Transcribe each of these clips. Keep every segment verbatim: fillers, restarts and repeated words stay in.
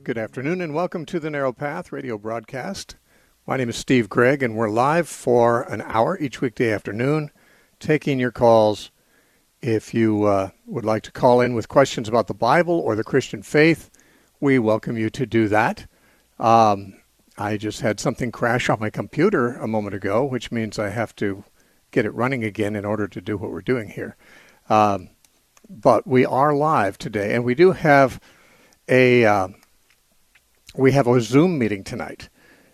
Good afternoon and welcome to the Narrow Path radio broadcast. My name is Steve Gregg and we're live for an hour each weekday afternoon, taking your calls. If you uh, would like to call in with questions about the Bible or the Christian faith, we welcome you to do that. Um, I just had something crash on my computer a moment ago, which means I have to get it running again in order to do what we're doing here. Um, but we are live today, and we do have a uh, we have a Zoom meeting tonight.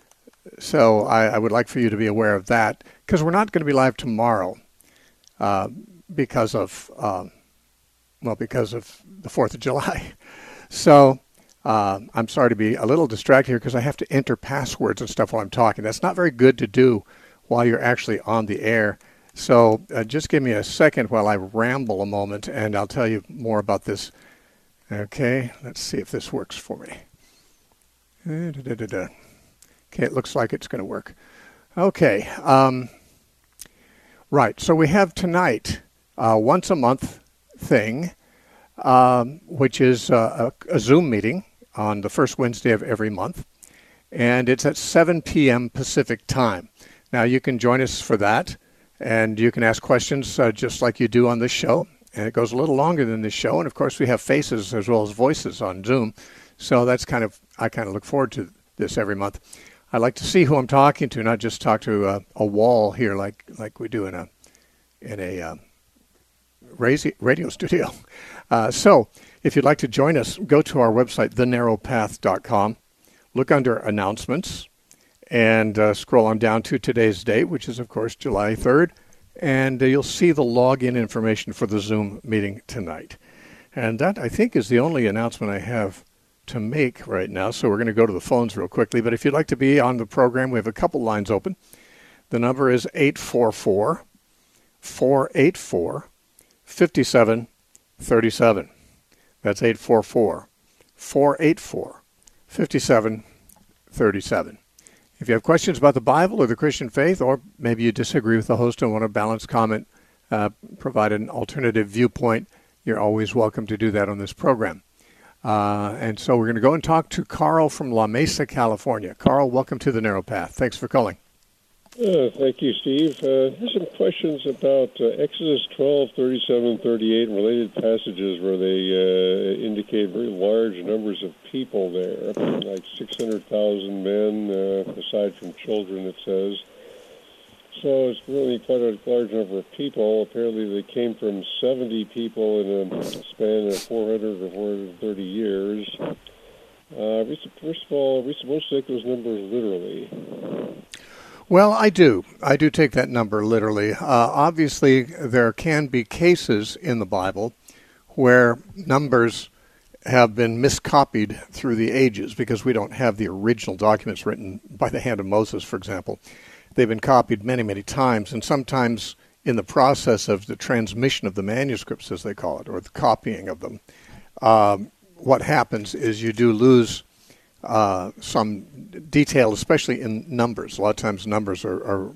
So I, I would like for you to be aware of that, because we're not going to be live tomorrow uh, because of uh, well because of the fourth of July. So uh, I'm sorry to be a little distracted here because I have to enter passwords and stuff while I'm talking. That's not very good to do while you're actually on the air. So uh, just give me a second while I ramble a moment, and I'll tell you more about this. Okay, let's see if this works for me. Da, da, da, da. Okay, it looks like it's going to work. Okay, um, right. So we have tonight a once a month thing, um, which is a, a, a Zoom meeting on the first Wednesday of every month, and it's at seven p.m. Pacific time. Now you can join us for that, and you can ask questions uh, just like you do on this show. And it goes a little longer than this show, and of course we have faces as well as voices on Zoom. So that's kind of, I kind of look forward to this every month. I like to see who I'm talking to, not just talk to a, a wall here like like we do in a in a uh, radio studio. Uh, so if you'd like to join us, go to our website, the narrow path dot com, look under announcements, and uh, scroll on down to today's date, which is, of course, July third, and uh, you'll see the login information for the Zoom meeting tonight. And that, I think, is the only announcement I have to make right now, so we're going to go to the phones real quickly. But if you'd like to be on the program, we have a couple lines open. The number is eight four four, four eight four, five seven three seven. That's eight four four, four eight four, five seven three seven. If you have questions about the Bible or the Christian faith, or maybe you disagree with the host and want a balanced comment, uh, provide an alternative viewpoint, you're always welcome to do that on this program. Uh, and so we're going to go and talk to Carl from La Mesa, California. Carl, welcome to the Narrow Path. Thanks for calling. Uh, thank you, Steve. Uh, there's some questions about uh, Exodus twelve, thirty-seven, thirty-eight, and related passages where they uh, indicate very large numbers of people there, like six hundred thousand men, uh, aside from children, it says. So it's really quite a large number of people. Apparently they came from seventy people in a span of four hundred or four hundred thirty years. Uh, first of all, are we supposed to take those numbers literally? Well, I do. I do take that number literally. Uh, obviously, there can be cases in the Bible where numbers have been miscopied through the ages because we don't have the original documents written by the hand of Moses, for example. They've been copied many, many times, and sometimes in the process of the transmission of the manuscripts, as they call it, or the copying of them, um, what happens is you do lose uh, some detail, especially in numbers. A lot of times numbers are, are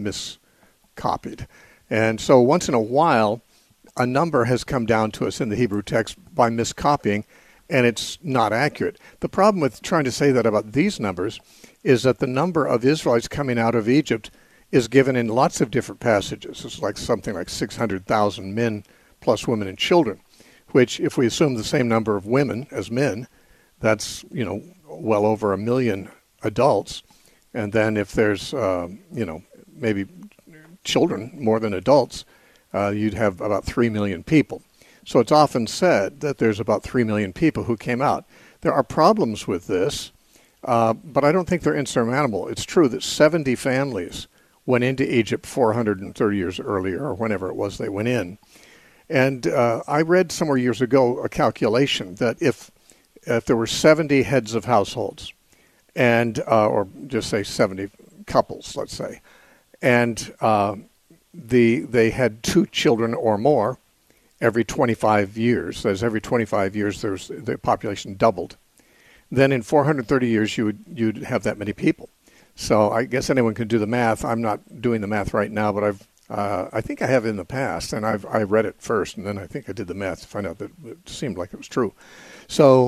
miscopied. And so once in a while, a number has come down to us in the Hebrew text by miscopying, and it's not accurate. The problem with trying to say that about these numbers is that the number of Israelites coming out of Egypt is given in lots of different passages. It's like something like six hundred thousand men plus women and children, which if we assume the same number of women as men, that's, you know, well over a million adults. And then if there's, uh, you know, maybe children more than adults, uh, you'd have about three million people. So it's often said that there's about three million people who came out. There are problems with this. Uh, but I don't think they're insurmountable. It's true that seventy families went into Egypt four hundred thirty years earlier, or whenever it was they went in. And uh, I read somewhere years ago a calculation that if if there were seventy heads of households, and uh, or just say seventy couples, let's say, and uh, the they had two children or more every twenty-five years, as every twenty-five years there's the population doubled, then in four hundred thirty years you would you'd have that many people. So I guess anyone can do the math. I'm not doing the math right now, but I've uh, I think I have in the past, and I've I read it first, and then I think I did the math to find out that it seemed like it was true. So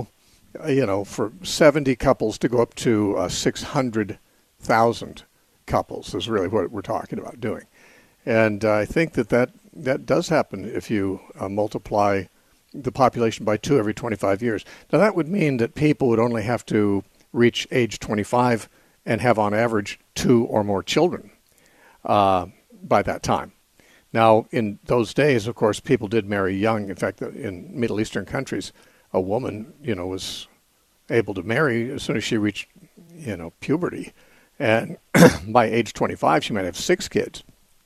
uh, you know, for seventy couples to go up to uh, six hundred thousand couples is really what we're talking about doing. And uh, I think that, that that does happen if you uh, multiply the population by two every twenty-five years. Now, that would mean that people would only have to reach age twenty-five and have, on average, two or more children uh, by that time. Now, in those days, of course, people did marry young. In fact, in Middle Eastern countries, a woman, you know, was able to marry as soon as she reached, you know, puberty. And by age twenty-five, she might have six kids.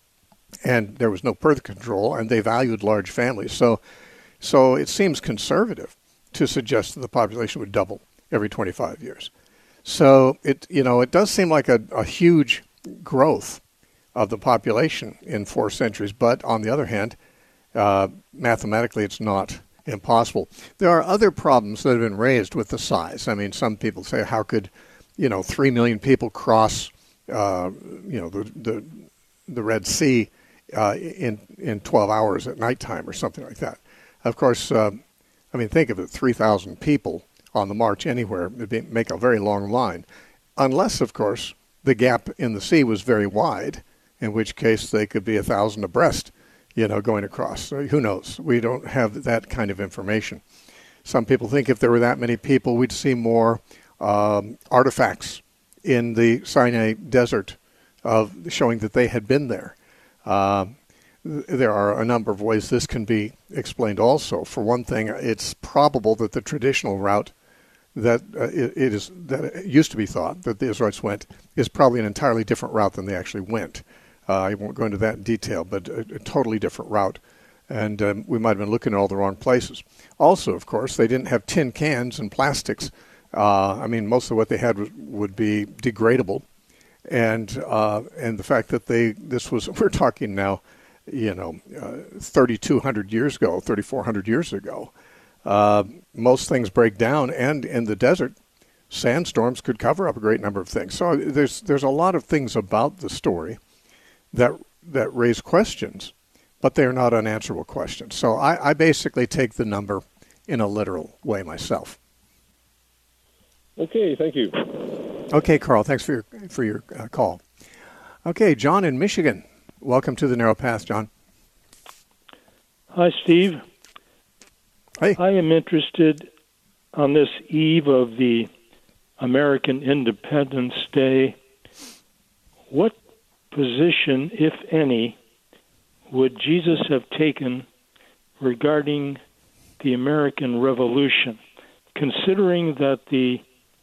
And there was no birth control, and they valued large families. So, so it seems conservative to suggest that the population would double every twenty-five years. So it, you know, it does seem like a, a huge growth of the population in four centuries. But on the other hand, uh, mathematically, it's not impossible. There are other problems that have been raised with the size. I mean, some people say, how could, you know, three million people cross, uh, you know, the the, the Red Sea uh, in in twelve hours at nighttime or something like that? Of course, uh, I mean, think of it: three thousand people on the march anywhere would make a very long line, unless, of course, the gap in the sea was very wide, in which case they could be a thousand abreast, you know, going across. So who knows? We don't have that kind of information. Some people think if there were that many people, we'd see more um, artifacts in the Sinai desert of showing that they had been there. Uh, there are a number of ways this can be explained also. For one thing, it's probable that the traditional route that uh, it, it is that it used to be thought that the Israelites went is probably an entirely different route than they actually went. Uh, I won't go into that in detail, but a, a totally different route. And um, we might have been looking at all the wrong places. Also, of course, they didn't have tin cans and plastics. Uh, I mean, most of what they had was, would be degradable. And uh, and the fact that they, this was, we're talking now, you know, uh, thirty-two hundred years ago, thirty-four hundred years ago. Uh, most things break down, and in the desert, sandstorms could cover up a great number of things. So there's there's a lot of things about the story that that raise questions, but they're not unanswerable questions. So I, I basically take the number in a literal way myself. Okay, thank you. Okay, Carl, thanks for your for your uh, call. Okay, John in Michigan. Welcome to the Narrow Path, John. Hi, Steve. Hey. I am interested on this eve of the American Independence Day. What position, if any, would Jesus have taken regarding the American Revolution, considering that the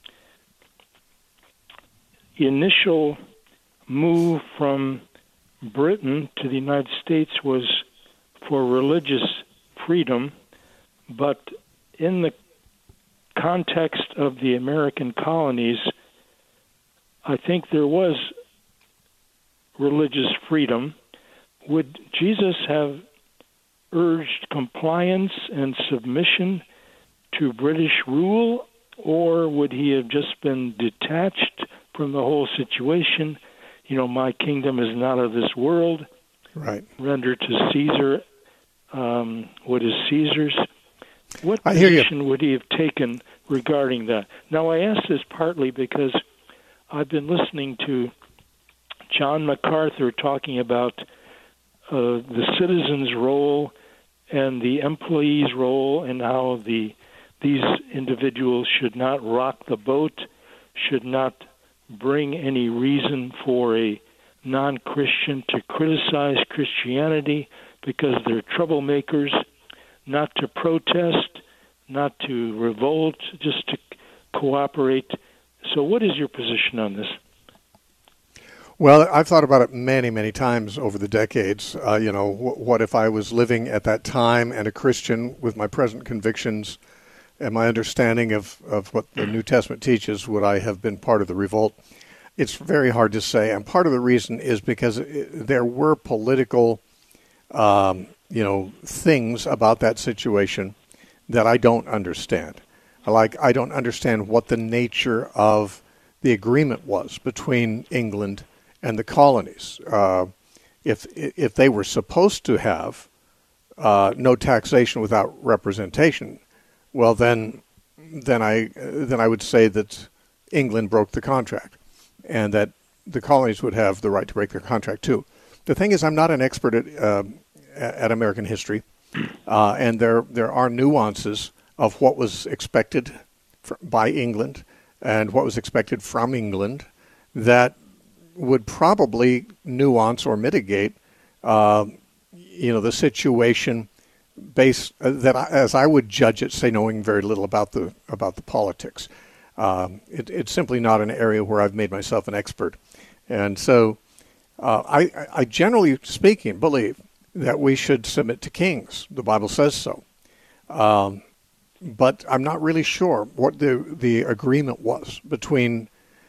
initial move from Britain to the United States was for religious freedom, but in the context of the American colonies, I think there was religious freedom. Would Jesus have urged compliance and submission to British rule, or would he have just been detached from the whole situation? You know, my kingdom is not of this world. Right. Render to Caesar um, what is Caesar's. What I hear position you. would he have taken regarding that? Now, I ask this partly because I've been listening to John MacArthur talking about uh, the citizen's role and the employee's role, and how the these individuals should not rock the boat, should not bring any reason for a non-Christian to criticize Christianity because they're troublemakers, not to protest, not to revolt, just to cooperate. So what is your position on this? Well, I've thought about it many, many times over the decades. Uh, you know, wh- what if I was living at that time and a Christian with my present convictions and my understanding of, of what the New Testament teaches, would I have been part of the revolt? It's very hard to say, and part of the reason is because it, there were political, um, you know, things about that situation that I don't understand. Like, I don't understand what the nature of the agreement was between England and the colonies. Uh, if if they were supposed to have uh, no taxation without representation, well then then I then I would say that England broke the contract, and that the colonies would have the right to break their contract too. The thing is, I'm not an expert at uh, at American history, uh, and there there are nuances of what was expected for, by England and what was expected from England that would probably nuance or mitigate, uh, you know, the situation based uh, that I, as I would judge it, say knowing very little about the about the politics. Um, it, it's simply not an area where I've made myself an expert, and so uh, I, I generally speaking believe that we should submit to kings. The Bible says so. Um, But I'm not really sure what the the agreement was between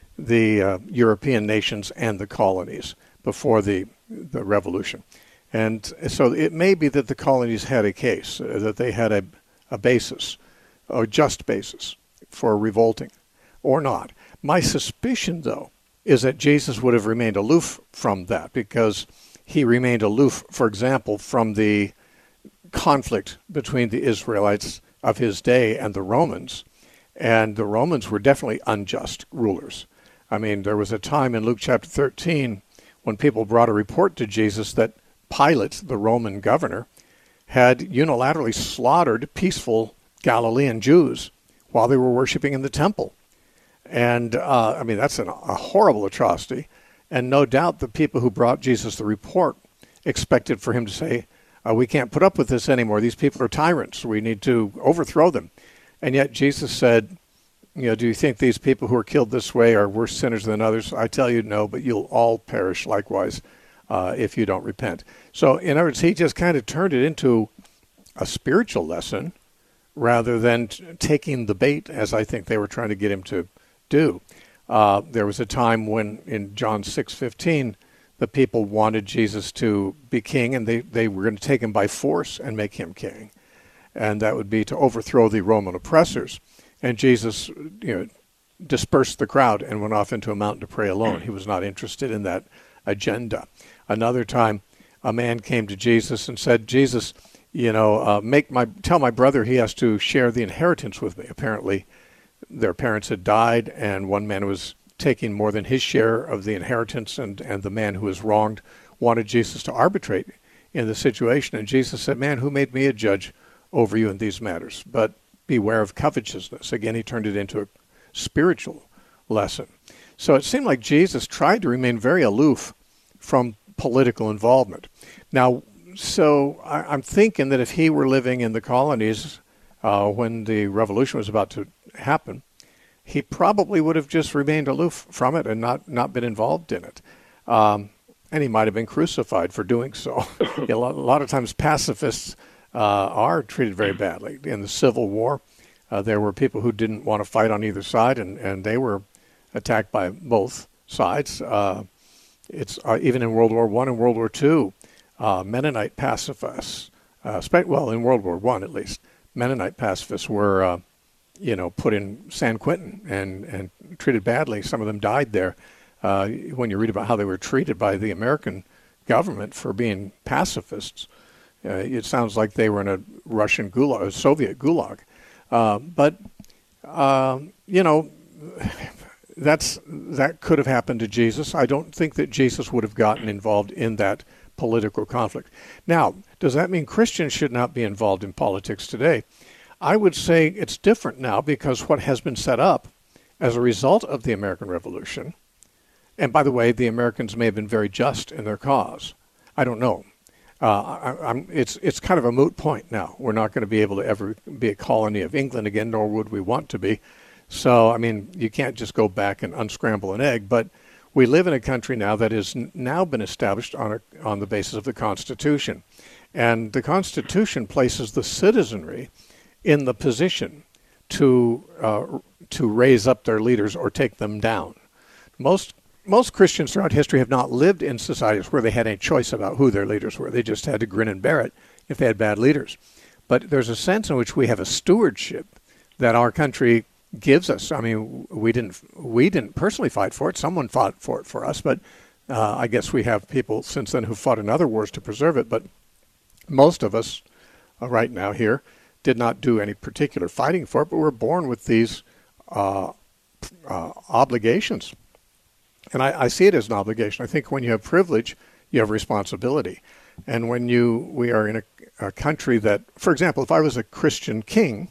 the uh, European nations and the colonies before the the revolution. And so it may be that the colonies had a case, uh, that they had a, a basis, a just basis for revolting, or not. My suspicion, though, is that Jesus would have remained aloof from that, because he remained aloof, for example, from the conflict between the Israelites of his day and the Romans, and the Romans were definitely unjust rulers. I mean, there was a time in Luke chapter thirteen when people brought a report to Jesus that Pilate, the Roman governor, had unilaterally slaughtered peaceful Galilean Jews while they were worshiping in the temple. And, uh, I mean, that's an, a horrible atrocity, and no doubt the people who brought Jesus the report expected for him to say, Uh, we can't put up with this anymore. These people are tyrants. We need to overthrow them. And yet Jesus said, you know, do you think these people who are killed this way are worse sinners than others? I tell you, no, but you'll all perish likewise uh, if you don't repent. So, in other words, he just kind of turned it into a spiritual lesson rather than t- taking the bait, as I think they were trying to get him to do. Uh, there was a time when in John six fifteen, the people wanted Jesus to be king, and they, they were going to take him by force and make him king. And that would be to overthrow the Roman oppressors. And Jesus, you know, dispersed the crowd and went off into a mountain to pray alone. He was not interested in that agenda. Another time, a man came to Jesus and said, Jesus, you know, uh, make my tell my brother he has to share the inheritance with me. Apparently, their parents had died, and one man was taking more than his share of the inheritance, and, and the man who was wronged wanted Jesus to arbitrate in the situation. And Jesus said, man, who made me a judge over you in these matters? But beware of covetousness. Again, he turned it into a spiritual lesson. So it seemed like Jesus tried to remain very aloof from political involvement. Now, so I, I'm thinking that if he were living in the colonies uh, when the revolution was about to happen, he probably would have just remained aloof from it and not, not been involved in it. Um, and he might have been crucified for doing so. a, lot, a lot of times pacifists uh, are treated very badly. In the Civil War, uh, there were people who didn't want to fight on either side, and, and they were attacked by both sides. Uh, it's uh, even in World War One and World War Two, uh, Mennonite pacifists, uh, well, in World War One at least, Mennonite pacifists were uh, you know, put in San Quentin and, and treated badly. Some of them died there. Uh, when you read about how they were treated by the American government for being pacifists, uh, it sounds like they were in a Russian gulag, a Soviet gulag. Uh, but, uh, you know, that's that could have happened to Jesus. I don't think that Jesus would have gotten involved in that political conflict. Now, does that mean Christians should not be involved in politics today? I would say it's different now, because what has been set up as a result of the American Revolution, and by the way, the Americans may have been very just in their cause. I don't know. Uh, I, I'm, it's it's kind of a moot point now. We're not going to be able to ever be a colony of England again, nor would we want to be. So, I mean, you can't just go back and unscramble an egg. But we live in a country now that has now been established on a, on the basis of the Constitution. And the Constitution places the citizenry in the position to uh, to raise up their leaders or take them down. Most most Christians throughout history have not lived in societies where they had any choice about who their leaders were. They just had to grin and bear it if they had bad leaders. But there's a sense in which we have a stewardship that our country gives us. I mean, we didn't we didn't personally fight for it. Someone fought for it for us, but uh, I guess we have people since then who fought in other wars to preserve it. But most of us uh, right now here did not do any particular fighting for it, but were born with these uh, uh, obligations. And I, I see it as an obligation. I think when you have privilege, you have responsibility. And when you we are in a, a country that, for example, if I was a Christian king,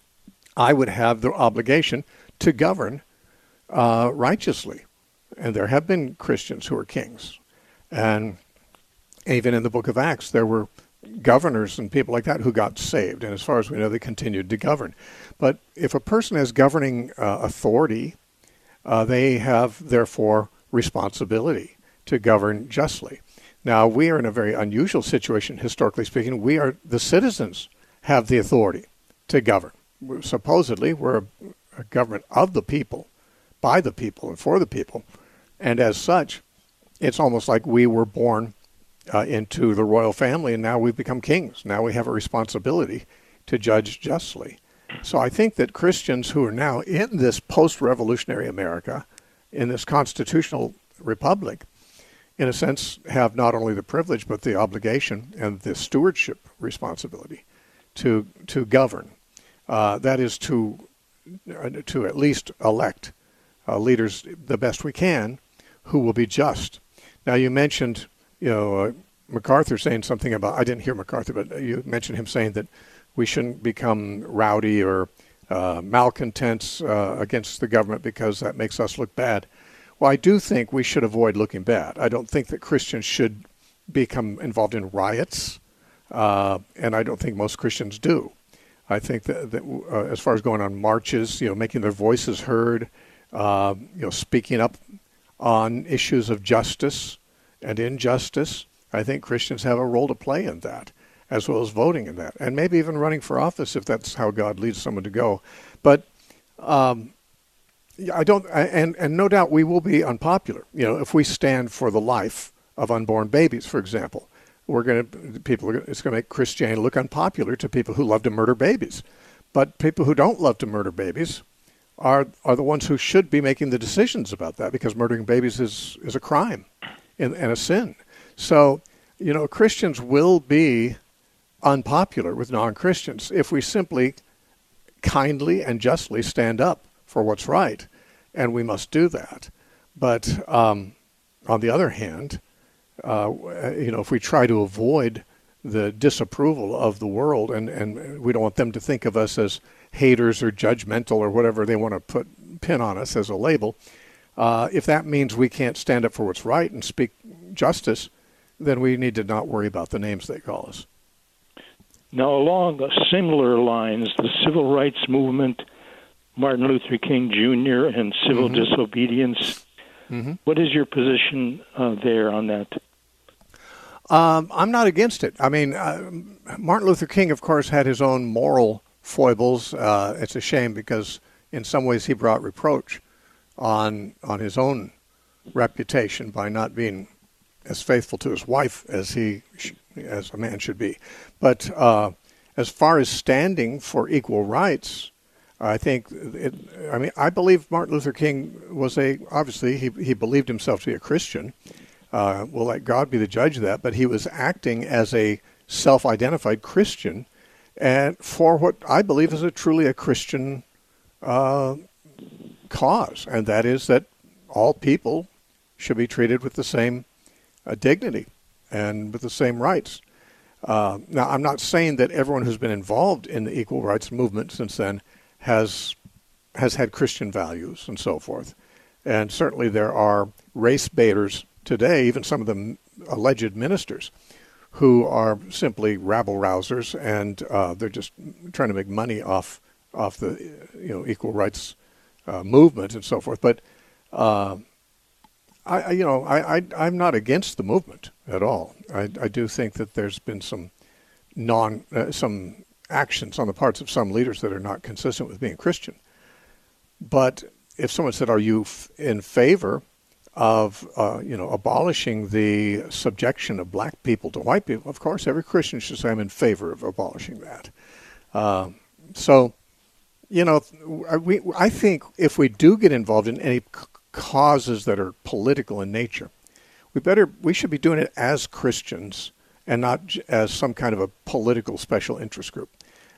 I would have the obligation to govern uh, righteously. And there have been Christians who are kings. And even in the book of Acts, there were governors and people like that who got saved. And as far as we know, they continued to govern. But if a person has governing uh, authority, uh, they have, therefore, responsibility to govern justly. Now, we are in a very unusual situation, historically speaking. We are, the citizens have the authority to govern. We're, supposedly, we're a, a government of the people, by the people, and for the people. And as such, it's almost like we were born uh, into the royal family, and now we've become kings. Now we have a responsibility to judge justly. So I think that Christians who are now in this post-revolutionary America, in this constitutional republic, in a sense, have not only the privilege but the obligation and the stewardship responsibility to to govern. Uh, that is to uh, to at least elect uh, leaders the best we can, who will be just. Now, you mentioned, you know, uh, MacArthur saying something about. I didn't hear MacArthur, but you mentioned him saying that we shouldn't become rowdy or uh, malcontents uh, against the government because that makes us look bad. Well, I do think we should avoid looking bad. I don't think that Christians should become involved in riots, uh, and I don't think most Christians do. I think that, that uh, as far as going on marches, you know, making their voices heard, uh, you know, speaking up on issues of justice and injustice, I think Christians have a role to play in that, as well as voting in that, and maybe even running for office if that's how God leads someone to go. But um, I don't, and, and no doubt we will be unpopular. You know, if we stand for the life of unborn babies, for example, we're going to, people, are, it's going to make Christianity look unpopular to people who love to murder babies. But people who don't love to murder babies are are the ones who should be making the decisions about that, because murdering babies is, is a crime and, and a sin. So, you know, Christians will be unpopular with non-Christians if we simply kindly and justly stand up for what's right, and we must do that. But um, on the other hand, uh, you know, if we try to avoid the disapproval of the world, and, and we don't want them to think of us as haters or judgmental or whatever they want to put pin on us as a label, uh, if that means we can't stand up for what's right and speak justice, then we need to not worry about the names they call us. Now, along similar lines, the civil rights movement, Martin Luther King Junior, and civil mm-hmm. disobedience. Mm-hmm. What is your position uh, there on that? Um, I'm not against it. I mean, uh, Martin Luther King, of course, had his own moral foibles. Uh, it's a shame because in some ways he brought reproach on on his own reputation by not being as faithful to his wife as he as a man should be. But uh, as far as standing for equal rights, I think, it, I mean, I believe Martin Luther King was a, obviously, he, he believed himself to be a Christian. Uh, we'll let God be the judge of that, but he was acting as a self-identified Christian and for what I believe is a truly a Christian uh, cause, and that is that all people should be treated with the same uh, dignity and with the same rights. Uh, now, I'm not saying that everyone who's been involved in the equal rights movement since then has has had Christian values and so forth. And certainly there are race baiters today, even some of the alleged ministers, who are simply rabble-rousers, and uh, they're just trying to make money off off the you know equal rights uh, movement and so forth. But uh, I, I you know I, I I'm not against the movement at all. I, I do think that there's been some non uh, some actions on the parts of some leaders that are not consistent with being Christian. But if someone said, "Are you f- in favor of uh, you know abolishing the subjection of black people to white people?" Of course, every Christian should say, "I'm in favor of abolishing that." Uh, so, you know, we I think if we do get involved in any c- causes that are political in nature, we better we should be doing it as Christians and not j- as some kind of a political special interest group.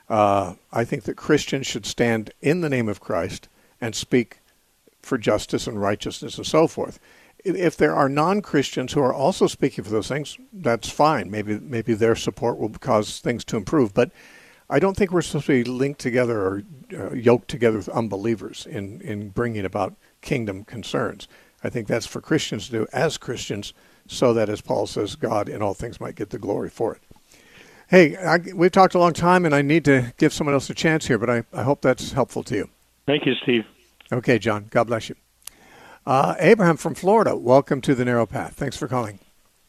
Uh, I think that Christians should stand in the name of Christ and speak for justice and righteousness and so forth. If there are non-Christians who are also speaking for those things, that's fine. Maybe maybe their support will cause things to improve. But I don't think we're supposed to be linked together or uh, yoked together with unbelievers in, in bringing about kingdom concerns. I think that's for Christians to do as Christians, so that, as Paul says, God in all things might get the glory for it. Hey, I, we've talked a long time, and I need to give someone else a chance here, but I, I hope that's helpful to you. Thank you, Steve. Okay, John. God bless you. Uh, Abraham from Florida, welcome to the Narrow Path. Thanks for calling.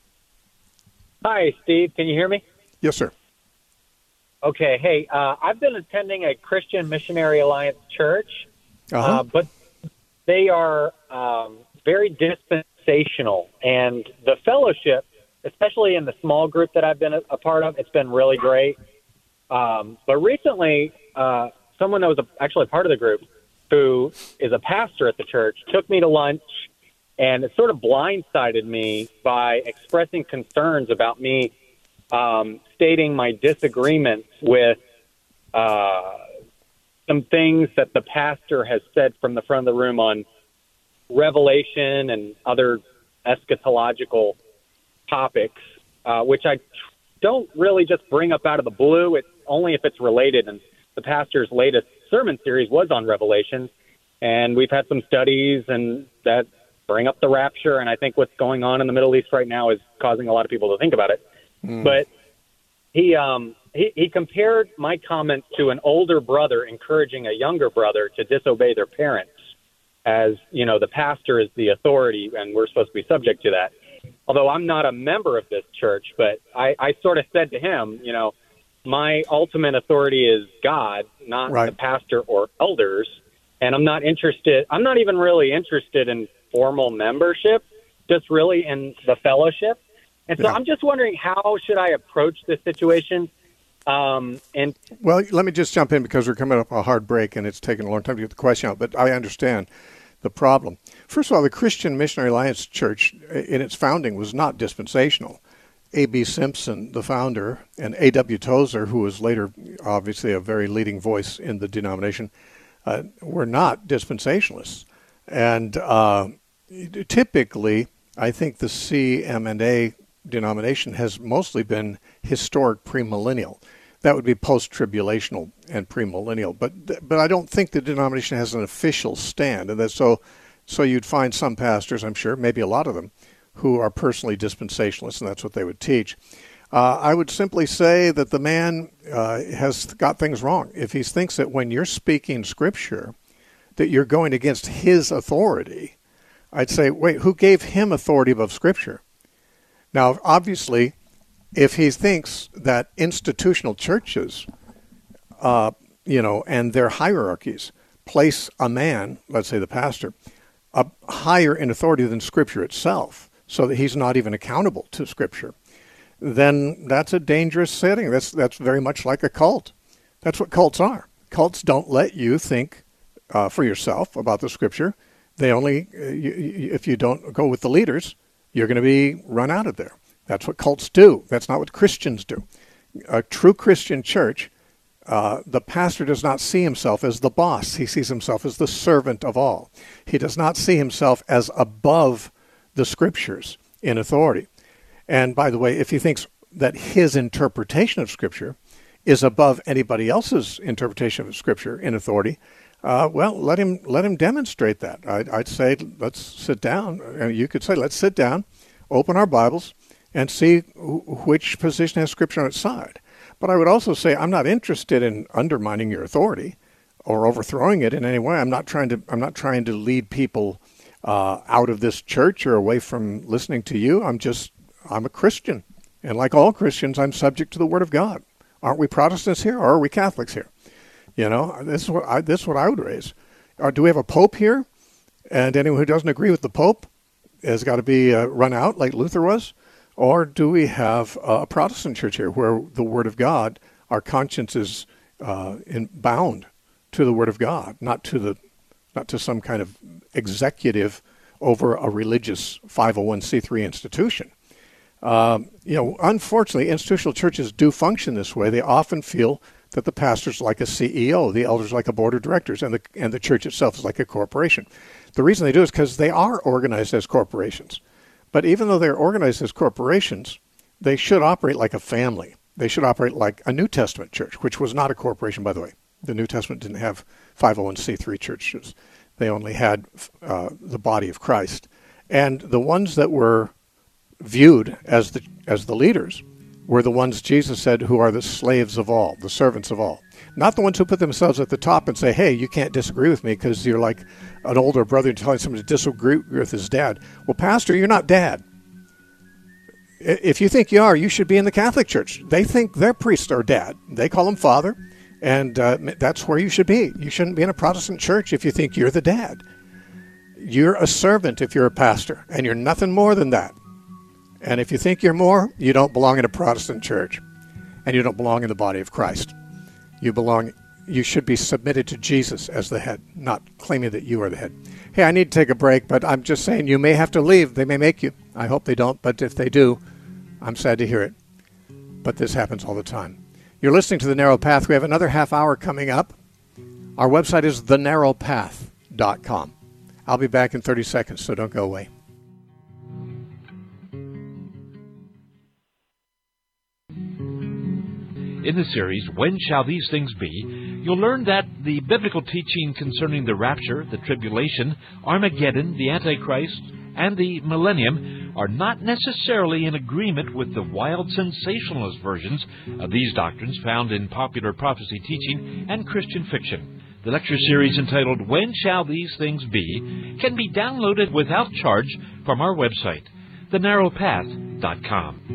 Hi, Steve. Can you hear me? Yes, sir. Okay. Hey, uh, I've been attending a Christian Missionary Alliance church, Uh-huh. uh, but they are um, very dispensational. And the fellowship, especially in the small group that I've been a, a part of, it's been really great. Um, but recently, uh, someone that was a, actually part of the group, who is a pastor at the church, took me to lunch, and it sort of blindsided me by expressing concerns about me um, stating my disagreements with uh, some things that the pastor has said from the front of the room on Revelation and other eschatological topics, uh, which I don't really just bring up out of the blue. It's only if it's related, and the pastor's latest sermon series was on Revelation, and we've had some studies and that bring up the rapture, and I think what's going on in the Middle East right now is causing a lot of people to think about it. Mm. But he, um, he he compared my comments to an older brother encouraging a younger brother to disobey their parents, as, you know, the pastor is the authority and we're supposed to be subject to that. Although I'm not a member of this church, but I, I sort of said to him, you know, my ultimate authority is God, not right. the pastor or elders. And I'm not interested. I'm not even really interested in formal membership, just really in the fellowship. And so yeah. I'm just wondering, how should I approach this situation? Um, and well, let me just jump in because we're coming up a hard break and it's taken a long time to get the question out, but I understand the problem. First of all, the Christian Missionary Alliance Church in its founding was not dispensational. A B Simpson, the founder, and A W Tozer, who was later obviously a very leading voice in the denomination, uh, were not dispensationalists. And uh, typically, I think the C M and A denomination has mostly been historic premillennial. That would be post-tribulational and premillennial. But but I don't think the denomination has an official stand. And that so so you'd find some pastors, I'm sure, maybe a lot of them, who are personally dispensationalists, and that's what they would teach. Uh, I would simply say that the man uh, has got things wrong. If he thinks that when you're speaking Scripture that you're going against his authority, I'd say, wait, who gave him authority above Scripture? Now, obviously, if he thinks that institutional churches, uh, you know, and their hierarchies place a man, let's say the pastor, up higher in authority than Scripture itself, so that he's not even accountable to Scripture, then that's a dangerous setting. That's that's very much like a cult. That's what cults are. Cults don't let you think uh, for yourself about the Scripture. They only, uh, you, if you don't go with the leaders, you're going to be run out of there. That's what cults do. That's not what Christians do. A true Christian church, uh, the pastor does not see himself as the boss. He sees himself as the servant of all. He does not see himself as above the Scriptures in authority. And by the way, if he thinks that his interpretation of Scripture is above anybody else's interpretation of Scripture in authority, uh, well, let him let him demonstrate that. I'd, I'd say, let's sit down. And you could say, let's sit down, open our Bibles, and see which position has Scripture on its side. But I would also say, I'm not interested in undermining your authority or overthrowing it in any way. I'm not trying to. I'm not trying to lead people uh, out of this church or away from listening to you. I'm just. I'm a Christian, and like all Christians, I'm subject to the Word of God. Aren't we Protestants here, or are we Catholics here? You know, this is what I, this is what I would raise. Or do we have a Pope here, and anyone who doesn't agree with the Pope has got to be uh, run out like Luther was? Or do we have a Protestant church here where the Word of God, our conscience is uh, in, bound to the Word of God, not to the not to some kind of executive over a religious five oh one c three institution? Um, you know, unfortunately, institutional churches do function this way. They often feel that the pastor's like a C E O, the elder's like a board of directors, and the and the church itself is like a corporation. The reason they do is because they are organized as corporations. But even though they're organized as corporations, they should operate like a family. They should operate like a New Testament church, which was not a corporation, by the way. The New Testament didn't have five oh one c three churches. They only had uh, the body of Christ. And the ones that were viewed as the as the leaders were the ones Jesus said who are the slaves of all, the servants of all. Not the ones who put themselves at the top and say, hey, you can't disagree with me because you're like an older brother telling someone to disagree with his dad. Well, pastor, you're not dad. If you think you are, you should be in the Catholic Church. They think their priests are dad. They call him father, and uh, that's where you should be. You shouldn't be in a Protestant church if you think you're the dad. You're a servant if you're a pastor, and you're nothing more than that. And if you think you're more, you don't belong in a Protestant church, and you don't belong in the body of Christ. You belong. You should be submitted to Jesus as the head, not claiming that you are the head. Hey, I need to take a break, but I'm just saying you may have to leave. They may make you. I hope they don't, but if they do, I'm sad to hear it. But this happens all the time. You're listening to The Narrow Path. We have another half hour coming up. Our website is the narrow path dot com. I'll be back in thirty seconds, so don't go away. In the series, When Shall These Things Be?, you'll learn that the biblical teaching concerning the rapture, the tribulation, Armageddon, the Antichrist, and the millennium are not necessarily in agreement with the wild sensationalist versions of these doctrines found in popular prophecy teaching and Christian fiction. The lecture series entitled When Shall These Things Be? Can be downloaded without charge from our website, the narrow path dot com.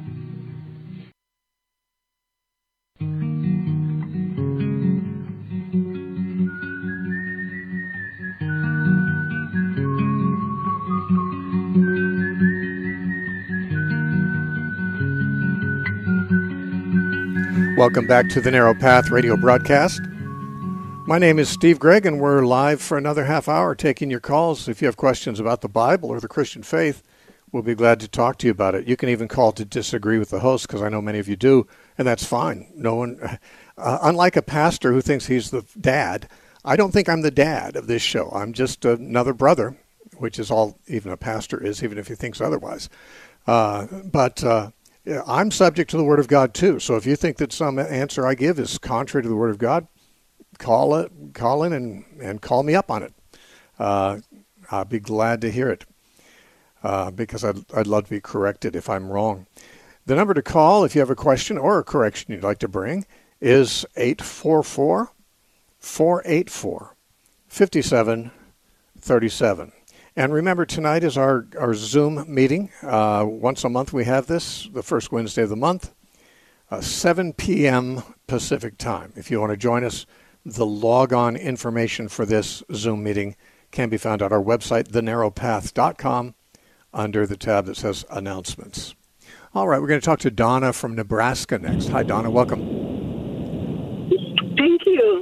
Welcome back to the Narrow Path radio broadcast. My name is Steve Gregg, and we're live for another half hour taking your calls. If you have questions about the Bible or the Christian faith, we'll be glad to talk to you about it. You can even call to disagree with the host, because I know many of you do, and that's fine. No one, uh, unlike a pastor who thinks he's the dad, I don't think I'm the dad of this show. I'm just another brother, which is all even a pastor is, even if he thinks otherwise. Uh, but... Uh, Yeah, I'm subject to the Word of God, too. So if you think that some answer I give is contrary to the Word of God, call it, call in and, and call me up on it. Uh, I'll be glad to hear it uh, because I'd, I'd love to be corrected if I'm wrong. The number to call if you have a question or a correction you'd like to bring is eight four four, four eight four, five seven three seven. And remember, tonight is our, our Zoom meeting. Uh, once a month we have this, the first Wednesday of the month, uh, seven p.m. Pacific time. If you want to join us, the log-on information for this Zoom meeting can be found at our website, the narrow path dot com, under the tab that says Announcements. All right, we're going to talk to Donna from Nebraska next. Hi, Donna. Welcome. Thank you.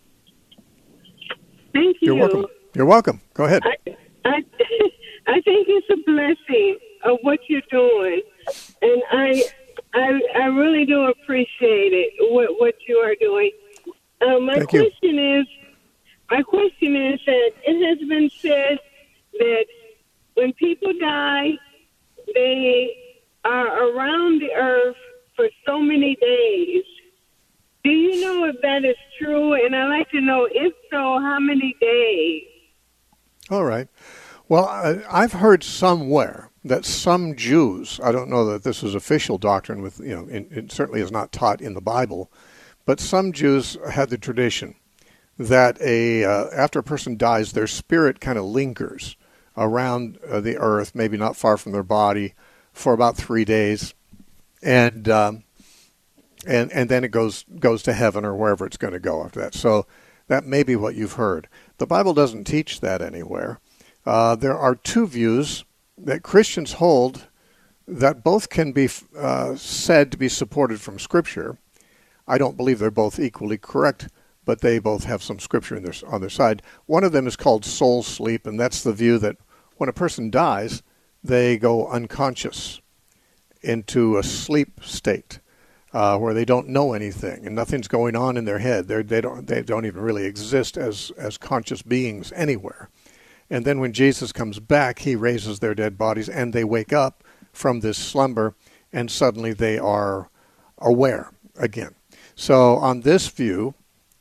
Thank you. You're welcome. You're welcome. Go ahead. I, I, I think it's a blessing of what you're doing, and I, I, I really do appreciate it. What what you are doing. Uh, my Thank question you. is, my question is that it has been said that when people die, they are around the earth for so many days. Do you know if that is true? And I'd like to know, if so, how many days? All right. Well, I've heard somewhere that some Jews, I don't know that this is official doctrine, with you know, it, it certainly is not taught in the Bible, but some Jews had the tradition that a uh, after a person dies, their spirit kind of lingers around uh, the earth, maybe not far from their body, for about three days, and um, and and then it goes goes to heaven or wherever it's going to go after that. So that may be what you've heard. The Bible doesn't teach that anywhere. Uh, there are two views that Christians hold that both can be uh, said to be supported from Scripture. I don't believe they're both equally correct, but they both have some Scripture in their, on their side. One of them is called soul sleep, and that's the view that when a person dies, they go unconscious into a sleep state. uh, where they don't know anything and nothing's going on in their head. They're, they don't they don't even really exist as as conscious beings anywhere. And then when Jesus comes back, he raises their dead bodies, and they wake up from this slumber, and suddenly they are aware again. So on this view,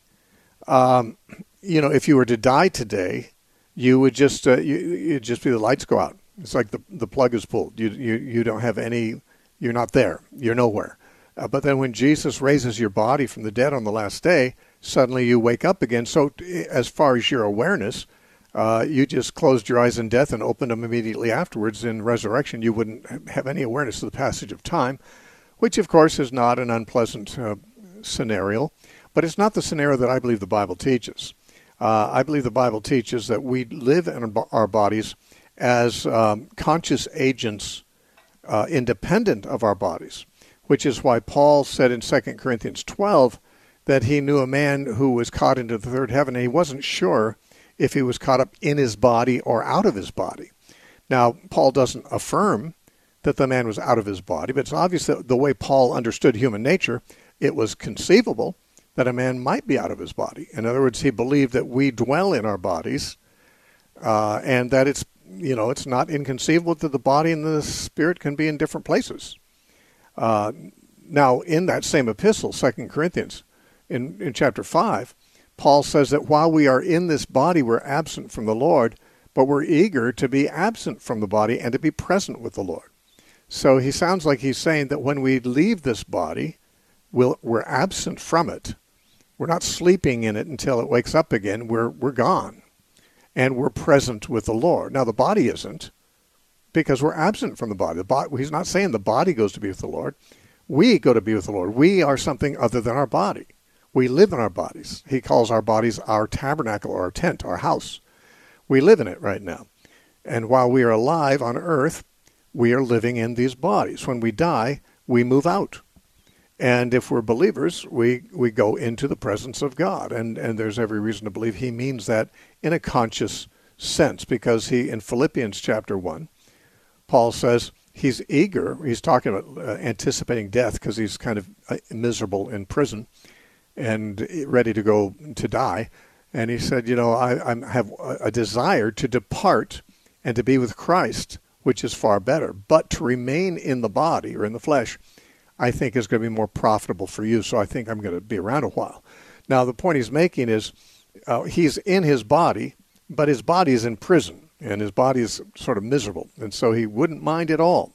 um, you know, if you were to die today, you would just uh, you you'd just be the lights go out. It's like the the plug is pulled. You you you don't have any. You're not there. You're nowhere. Uh, but then when Jesus raises your body from the dead on the last day, suddenly you wake up again. So as far as your awareness, uh, you just closed your eyes in death and opened them immediately afterwards. In resurrection, you wouldn't have any awareness of the passage of time, which of course is not an unpleasant uh, scenario. But it's not the scenario that I believe the Bible teaches. Uh, I believe the Bible teaches that we live in our bodies as um, conscious agents uh, independent of our bodies, which is why Paul said in Second Corinthians twelve that he knew a man who was caught into the third heaven, and he wasn't sure if he was caught up in his body or out of his body. Now, Paul doesn't affirm that the man was out of his body, but it's obvious that the way Paul understood human nature, it was conceivable that a man might be out of his body. In other words, he believed that we dwell in our bodies, uh, and that it's, you know, it's not inconceivable that the body and the spirit can be in different places. Uh, now, in that same epistle, Second Corinthians, in, in chapter five, Paul says that while we are in this body, we're absent from the Lord, but we're eager to be absent from the body and to be present with the Lord. So he sounds like he's saying that when we leave this body, we'll, we're absent from it. We're not sleeping in it until it wakes up again. We're we're gone, and we're present with the Lord. Now, the body isn't, because we're absent from the body. The body. He's not saying the body goes to be with the Lord. We go to be with the Lord. We are something other than our body. We live in our bodies. He calls our bodies our tabernacle or our tent, our house. We live in it right now. And while we are alive on earth, we are living in these bodies. When we die, we move out. And if we're believers, we, we go into the presence of God. And, and there's every reason to believe he means that in a conscious sense, because he, in Philippians chapter one, Paul says he's eager. He's talking about uh, anticipating death because he's kind of uh, miserable in prison and ready to go to die. And he said, you know, I, I have a desire to depart and to be with Christ, which is far better. But to remain in the body or in the flesh, I think is going to be more profitable for you. So I think I'm going to be around a while. Now, the point he's making is uh, he's in his body, but his body is in prison, and his body is sort of miserable. And so he wouldn't mind at all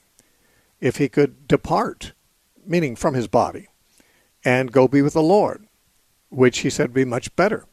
if he could depart, meaning from his body, and go be with the Lord, which he said would be much better.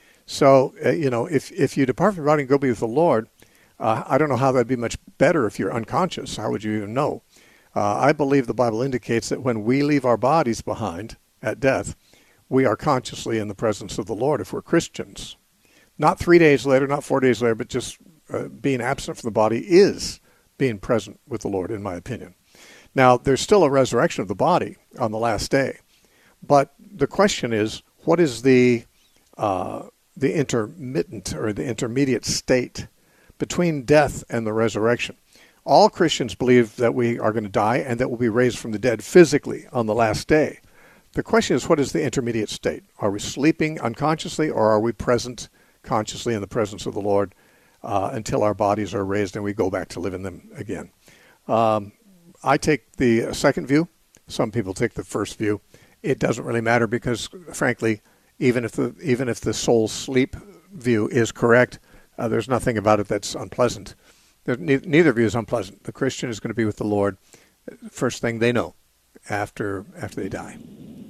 So, uh, you know, if, if you depart from your body and go be with the Lord, uh, I don't know how that'd be much better if you're unconscious. How would you even know? Uh, I believe the Bible indicates that when we leave our bodies behind at death, we are consciously in the presence of the Lord if we're Christians. Not three days later, not four days later, but just uh, being absent from the body is being present with the Lord, in my opinion. Now, there's still a resurrection of the body on the last day. But the question is, what is the uh, the intermittent or the intermediate state between death and the resurrection? All Christians believe that we are going to die and that we'll be raised from the dead physically on the last day. The question is, what is the intermediate state? Are we sleeping unconsciously, or are we present consciously in the presence of the Lord uh, until our bodies are raised and we go back to live in them again? Um, I take the second view. Some people take the first view. It doesn't really matter because, frankly, even if the even if the soul sleep view is correct, uh, there's nothing about it that's unpleasant. Neither, neither view is unpleasant. The Christian is going to be with the Lord first thing they know after after they die.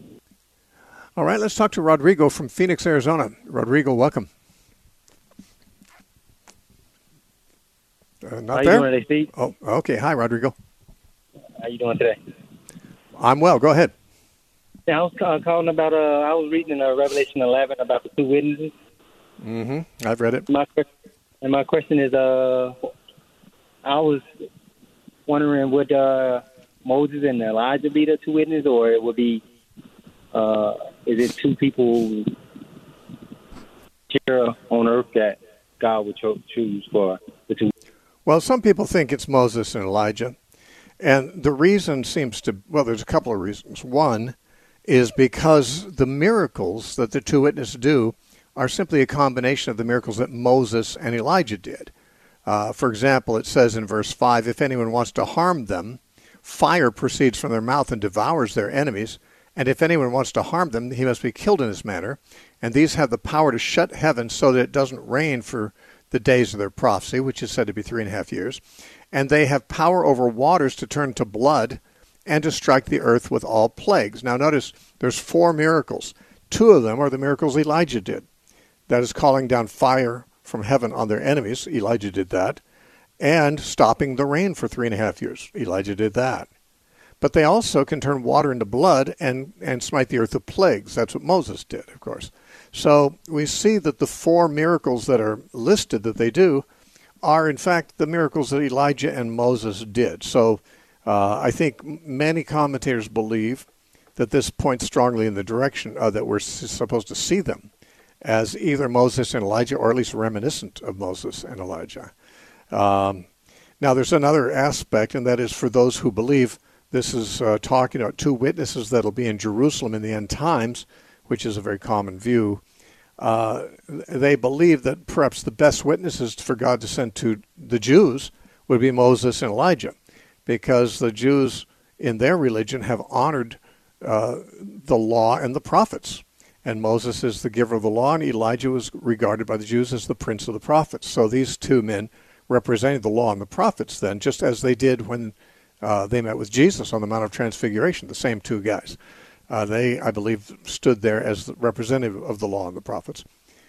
All right, let's talk to Rodrigo from Phoenix, Arizona. Rodrigo, welcome. Uh, not How there? you doing today, Steve? Oh, okay. Hi, Rodrigo. How you doing today? I'm well. Go ahead. Yeah, I was uh, calling about. Uh, I was reading in uh, Revelation eleven about the two witnesses. Mm-hmm. I've read it. My and my question is, uh, I was wondering, would uh, Moses and Elijah be the two witnesses, or it would be, uh, is it two people here on earth that God would cho- choose for the two? Well, some people think it's Moses and Elijah. And the reason seems to, well, there's a couple of reasons. One, is because the miracles that the two witnesses do are simply a combination of the miracles that Moses and Elijah did. Uh, for example, it says in verse five, if anyone wants to harm them, fire proceeds from their mouth and devours their enemies. And if anyone wants to harm them, he must be killed in this manner. And these have the power to shut heaven so that it doesn't rain for the days of their prophecy, which is said to be three and a half years. And they have power over waters to turn to blood and to strike the earth with all plagues. Now notice there's four miracles. Two of them are the miracles Elijah did. That is calling down fire from heaven on their enemies. Elijah did that. And stopping the rain for three and a half years. Elijah did that. But they also can turn water into blood and, and smite the earth with plagues. That's what Moses did, of course. So we see that the four miracles that are listed that they do are, in fact, the miracles that Elijah and Moses did. So uh, I think many commentators believe that this points strongly in the direction uh, that we're supposed to see them as either Moses and Elijah, or at least reminiscent of Moses and Elijah. Um, now, there's another aspect, and that is for those who believe this is uh, talking about two witnesses that will be in Jerusalem in the end times, which is a very common view. Uh, they believe that perhaps the best witnesses for God to send to the Jews would be Moses and Elijah, because the Jews in their religion have honored uh, the law and the prophets. And Moses is the giver of the law, and Elijah was regarded by the Jews as the prince of the prophets. So these two men represented the law and the prophets then, just as they did when uh, they met with Jesus on the Mount of Transfiguration, the same two guys. Uh, they, I believe, stood there as the representative of the law and the prophets.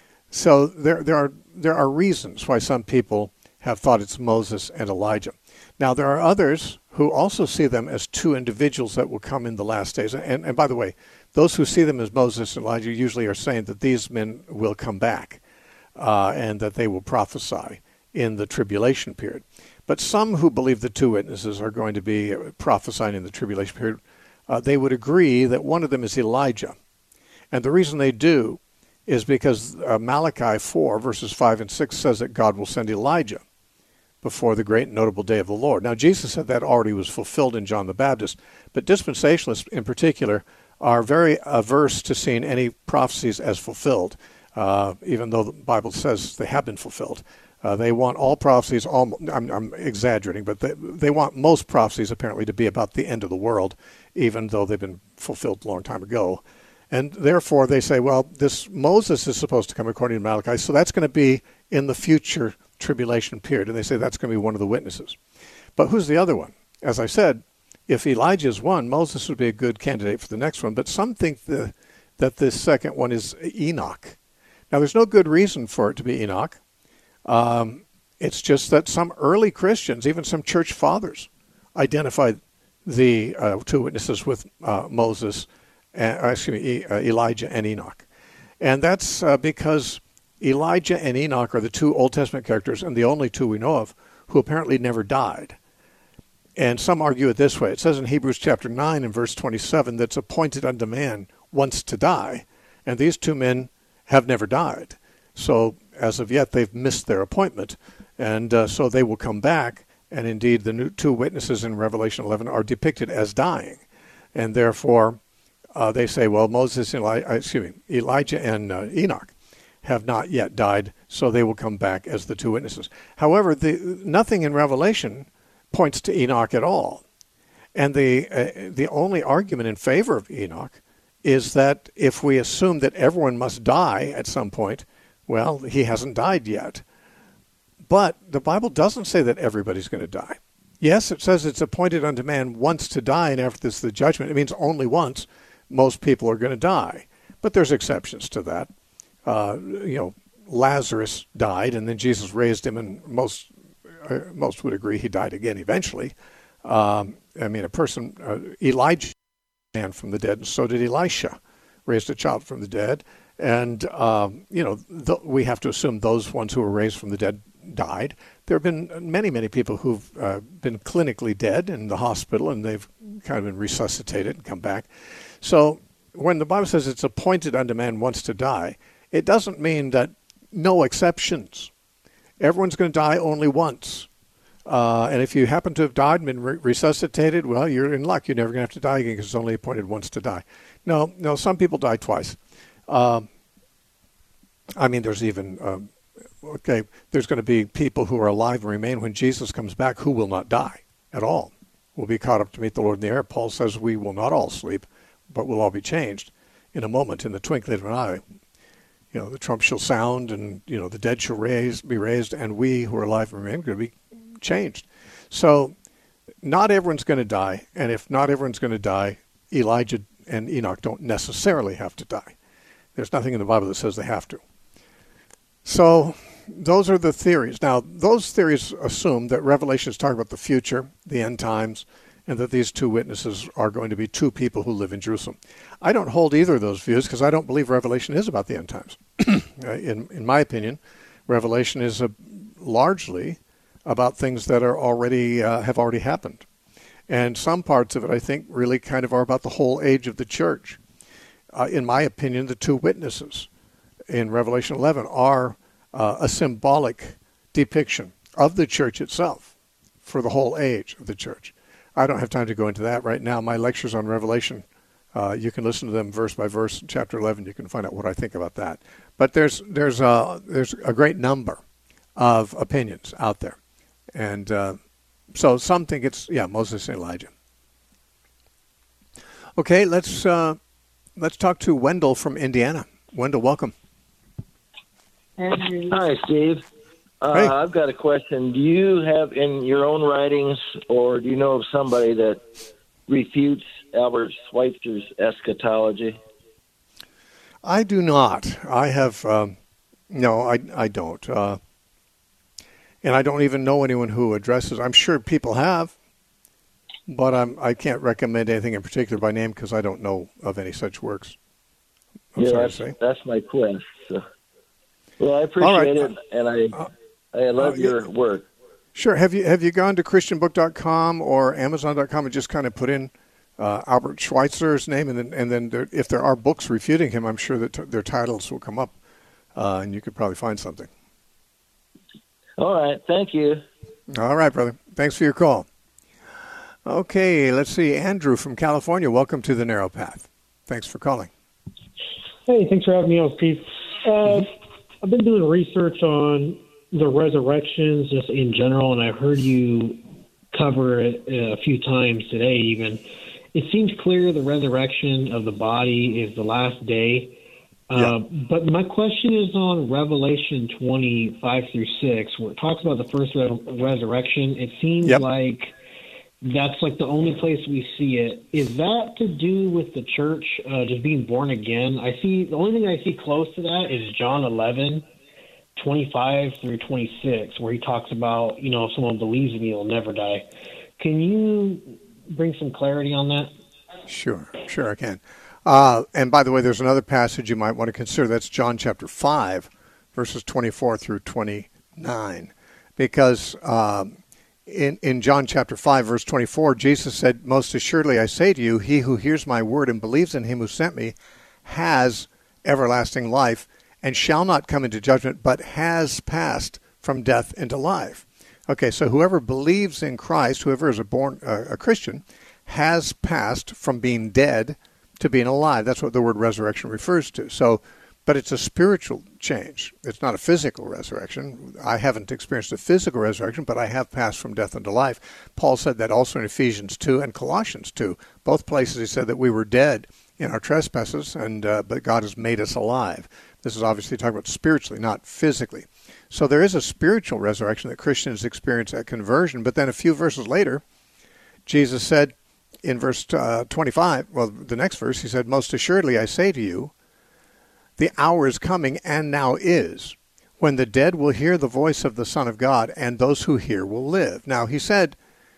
So there, there are there are reasons why some people have thought it's Moses and Elijah. Now, there are others who also see them as two individuals that will come in the last days. And, and by the way, those who see them as Moses and Elijah usually are saying that these men will come back uh, and that they will prophesy in the tribulation period. But some who believe the two witnesses are going to be prophesying in the tribulation period, uh, they would agree that one of them is Elijah. And the reason they do is because uh, Malachi four, verses five and six says that God will send Elijah before the great and notable day of the Lord. Now, Jesus said that already was fulfilled in John the Baptist, but dispensationalists in particular are very averse to seeing any prophecies as fulfilled, uh, even though the Bible says they have been fulfilled. Uh, they want all prophecies, all, I'm, I'm exaggerating, but they, they want most prophecies apparently to be about the end of the world, even though they've been fulfilled a long time ago. And therefore they say, well, this Moses is supposed to come according to Malachi, so that's going to be in the future tribulation period. And they say that's going to be one of the witnesses. But who's the other one? As I said, if Elijah is one, Moses would be a good candidate for the next one. But some think the, that this second one is Enoch. Now, there's no good reason for it to be Enoch. Um, it's just that some early Christians, even some church fathers, identified the uh, two witnesses with uh, Moses, and, uh, excuse me, uh, Elijah and Enoch. And that's uh, because Elijah and Enoch are the two Old Testament characters, and the only two we know of, who apparently never died. And some argue it this way. It says in Hebrews chapter nine and verse twenty-seven that it's appointed unto man once to die, and these two men have never died. So as of yet, they've missed their appointment, and uh, so they will come back, and indeed the new two witnesses in Revelation eleven are depicted as dying, and therefore uh, they say, well, Moses and Eli- excuse me, Elijah and uh, Enoch have not yet died, so they will come back as the two witnesses. However, the, nothing in Revelation points to Enoch at all. And the uh, the only argument in favor of Enoch is that if we assume that everyone must die at some point, well, he hasn't died yet. But the Bible doesn't say that everybody's going to die. Yes, it says it's appointed unto man once to die, and after this the judgment. It means only once most people are going to die. But there's exceptions to that. Uh, you know, Lazarus died, and then Jesus raised him, and most uh, most would agree he died again eventually. Um, I mean, a person, uh, Elijah, man from the dead, and so did Elisha, raised a child from the dead. And, um, you know, th- we have to assume those ones who were raised from the dead died. There have been many, many people who've uh, been clinically dead in the hospital, and they've kind of been resuscitated and come back. So when the Bible says it's appointed unto man once to die, it doesn't mean that no exceptions. Everyone's going to die only once. Uh, and if you happen to have died and been re- resuscitated, well, you're in luck. You're never going to have to die again because it's only appointed once to die. No, no, some people die twice. Um, I mean, there's even, um, okay, there's going to be people who are alive and remain when Jesus comes back who will not die at all. Will be caught up to meet the Lord in the air. Paul says we will not all sleep, but we'll all be changed in a moment, in the twinkling of an eye. You know, the trump shall sound, and, you know, the dead shall raise, be raised, and we who are alive and remain are going to be changed. So not everyone's going to die, and if not everyone's going to die, Elijah and Enoch don't necessarily have to die. There's nothing in the Bible that says they have to. So those are the theories. Now, those theories assume that Revelation is talking about the future, the end times, and that these two witnesses are going to be two people who live in Jerusalem. I don't hold either of those views because I don't believe Revelation is about the end times. in, in my opinion, Revelation is a, largely about things that are already uh, have already happened. And some parts of it, I think, really kind of are about the whole age of the church. Uh, in my opinion, the two witnesses in Revelation eleven are uh, a symbolic depiction of the church itself for the whole age of the church. I don't have time to go into that right now. My lectures on Revelation, uh, you can listen to them verse by verse. Chapter eleven, you can find out what I think about that. But there's there's a, there's a great number of opinions out there. And uh, so some think it's, yeah, Moses and Elijah. Okay, let's uh, let's talk to Wendell from Indiana. Wendell, welcome. Hi, Steve. Uh, Hey. I've got a question. Do you have in your own writings, or do you know of somebody that refutes Albert Schweitzer's eschatology? I do not. I have, um, no, I, I don't. Uh, and I don't even know anyone who addresses. I'm sure people have, but I'm, I can't recommend anything in particular by name because I don't know of any such works. I'm yeah, sorry that's, to say. that's my quest. So. Well, I appreciate right. it, and I Uh, I love uh, your yeah. work. Sure. Have you have you gone to Christian book dot com or Amazon dot com and just kind of put in uh, Albert Schweitzer's name, and then and then there, if there are books refuting him, I'm sure that t- their titles will come up, uh, and you could probably find something. All right. Thank you. All right, brother. Thanks for your call. Okay, let's see. Andrew from California, welcome to the Narrow Path. Thanks for calling. Hey, thanks for having me on, Steve. Uh, I've been doing research on the resurrections just in general, and I've heard you cover it a few times today even. It seems clear the resurrection of the body is the last day. Yeah. Uh, but my question is on Revelation twenty-five through six, where it talks about the first re- resurrection. It seems Yep. like that's like the only place we see it. Is that to do with the church uh, just being born again? I see the only thing I see close to that is John eleven, twenty-five through twenty-six, where he talks about, you know, if someone believes in me, they'll never die. Can you bring some clarity on that? Sure, sure I can. Uh, and by the way, there's another passage you might want to consider. That's John chapter five, verses twenty-four through twenty-nine. Because um, in, in John chapter five, verse twenty-four, Jesus said, "Most assuredly I say to you, he who hears my word and believes in him who sent me has everlasting life and shall not come into judgment, but has passed from death into life." Okay, so whoever believes in Christ, whoever is a born uh, a Christian, has passed from being dead to being alive. That's what the word resurrection refers to. So, but it's a spiritual change. It's not a physical resurrection. I haven't experienced a physical resurrection, but I have passed from death into life. Paul said that also in Ephesians two and Colossians two. Both places he said that we were dead in our trespasses, and uh, but God has made us alive. This is obviously talking about spiritually, not physically. So there is a spiritual resurrection that Christians experience at conversion. But then a few verses later, Jesus said, in verse uh, twenty-five, well, the next verse, he said, "Most assuredly I say to you, the hour is coming, and now is, when the dead will hear the voice of the Son of God, and those who hear will live." Now, he said,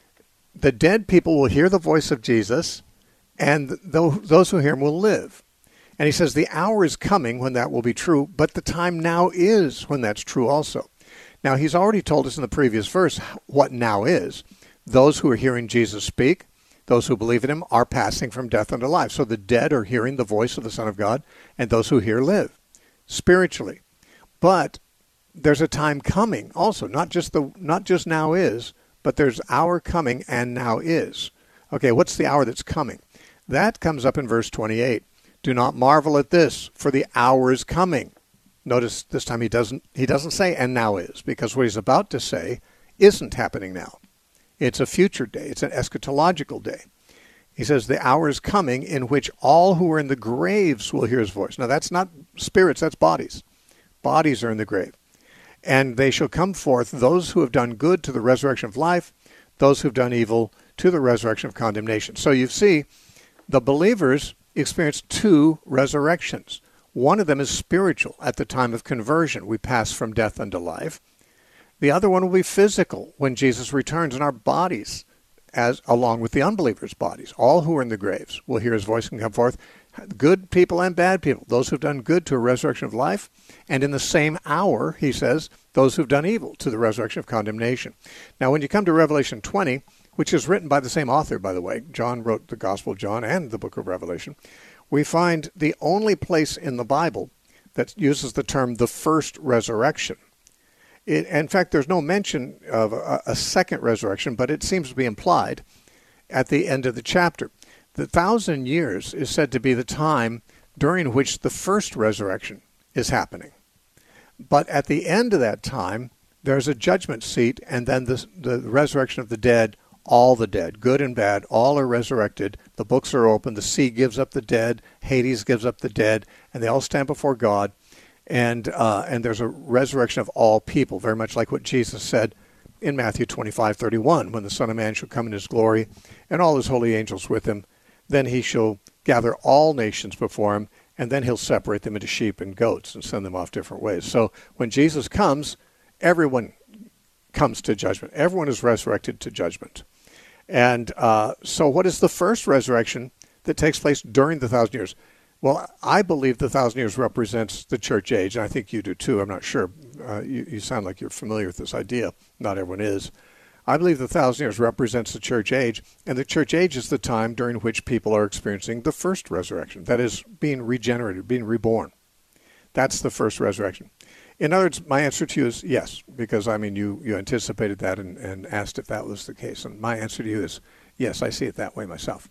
the dead people will hear the voice of Jesus, and th- those who hear him will live. And he says, the hour is coming when that will be true, but the time now is when that's true also. Now, he's already told us in the previous verse what now is. Those who are hearing Jesus speak, those who believe in him, are passing from death unto life. So the dead are hearing the voice of the Son of God, and those who hear live spiritually. But there's a time coming also, not just the not just now is, but there's hour coming and now is. Okay, what's the hour that's coming? That comes up in verse twenty-eight. Do not marvel at this, for the hour is coming. Notice this time he doesn't he doesn't say and now is, because what he's about to say isn't happening now. It's a future day. It's an eschatological day. He says the hour is coming in which all who are in the graves will hear his voice. Now that's not spirits, that's bodies. Bodies are in the grave. And they shall come forth, those who have done good to the resurrection of life, those who have done evil to the resurrection of condemnation. So you see, the believers experience two resurrections. One of them is spiritual. At the time of conversion, we pass from death unto life. The other one will be physical when Jesus returns in our bodies, as along with the unbelievers' bodies. All who are in the graves will hear his voice and come forth. Good people and bad people, those who have done good to a resurrection of life, and in the same hour, he says, those who have done evil to the resurrection of condemnation. Now, when you come to Revelation twenty, which is written by the same author, by the way, John wrote the Gospel of John and the book of Revelation, we find the only place in the Bible that uses the term the first resurrection. It, in fact, there's no mention of a, a second resurrection, but it seems to be implied at the end of the chapter. The thousand years is said to be the time during which the first resurrection is happening. But at the end of that time, there's a judgment seat, and then the, the resurrection of the dead, all the dead, good and bad, all are resurrected. The books are open. The sea gives up the dead. Hades gives up the dead, and they all stand before God. And uh, and there's a resurrection of all people, very much like what Jesus said in Matthew twenty-five thirty-one, when the Son of Man shall come in his glory, and all his holy angels with him. Then he shall gather all nations before him, and then he'll separate them into sheep and goats and send them off different ways. So when Jesus comes, everyone comes to judgment. Everyone is resurrected to judgment. And uh, so what is the first resurrection that takes place during the thousand years? Well, I believe the thousand years represents the church age, and I think you do too. I'm not sure. Uh, you, you sound like you're familiar with this idea. Not everyone is. I believe the thousand years represents the church age, and the church age is the time during which people are experiencing the first resurrection. That is, being regenerated, being reborn. That's the first resurrection. In other words, my answer to you is yes, because, I mean, you, you anticipated that and, and asked if that was the case. And my answer to you is yes, I see it that way myself.